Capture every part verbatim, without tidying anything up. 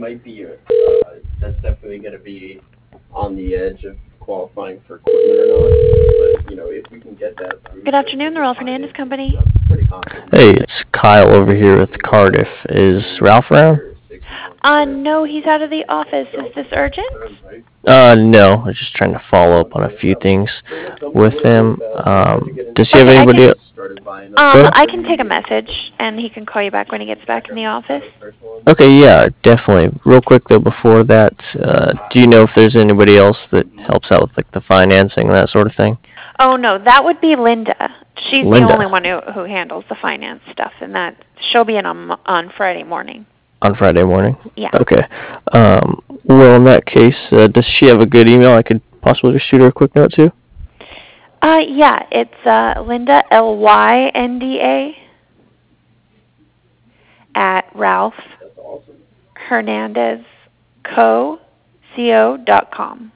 might be, uh, that's definitely going to be on the edge of qualifying for equipment or not. But, you know, if we can get that through. Good afternoon, the Ralph Hernandez Company. Pretty confident. Hey, it's Kyle over here with Cardiff. Is Ralph around? Uh, no, he's out of the office. Is this urgent? Uh, no. I was just trying to follow up on a few things with him. Um, does he have Okay, I anybody can- else? Um, I can take a message, and he can call you back when he gets back in the office. Okay, yeah, definitely. Real quick though, before that, uh, do you know if there's anybody else that helps out with like the financing and that sort of thing? Oh, no, that would be Linda. She's Linda. the only one who, who handles the finance stuff, and that she'll be in on, on Friday morning. On Friday morning? Yeah. Okay. Um, well, in that case, uh, does she have a good email I could possibly just shoot her a quick note to? Uh, yeah, it's uh, Linda, L Y N D A, at Ralph Hernandez Co. Co. dot com.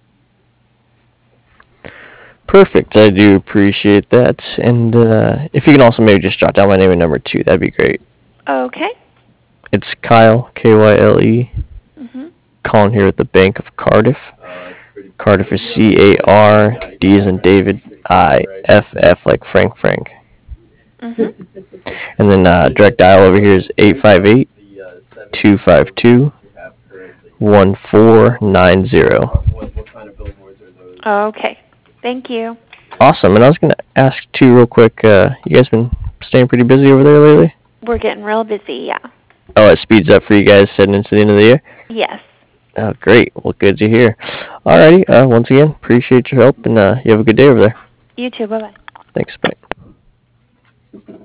Perfect. I do appreciate that. And uh, if you can also maybe just jot down my name and number too, that'd be great. Okay. It's Kyle, K Y L E, Mm-hmm. calling here at the Bank of Cardiff. Cardiff is C A R, D as in David, I, F F like Frank Frank. Mm-hmm. And then uh, direct dial over here is eight five eight, two five two, one four nine zero. Okay. Thank you. Awesome. And I was going to ask too real quick, uh, you guys been staying pretty busy over there lately? We're getting real busy, yeah. Oh, it speeds up for you guys heading into the end of the year? Yes. Oh, great. Well, good to hear. Alrighty. Uh, once again, appreciate your help, and uh, you have a good day over there. You too. Bye-bye. Thanks. Bye.